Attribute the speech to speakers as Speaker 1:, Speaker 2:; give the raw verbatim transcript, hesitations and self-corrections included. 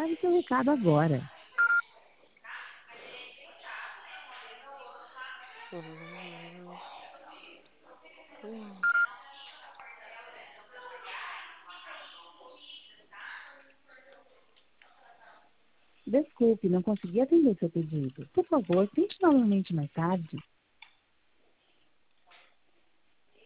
Speaker 1: Grave seu recado agora.
Speaker 2: Hum, hum.
Speaker 1: Desculpe, não consegui atender seu pedido. Por favor, tente novamente mais tarde.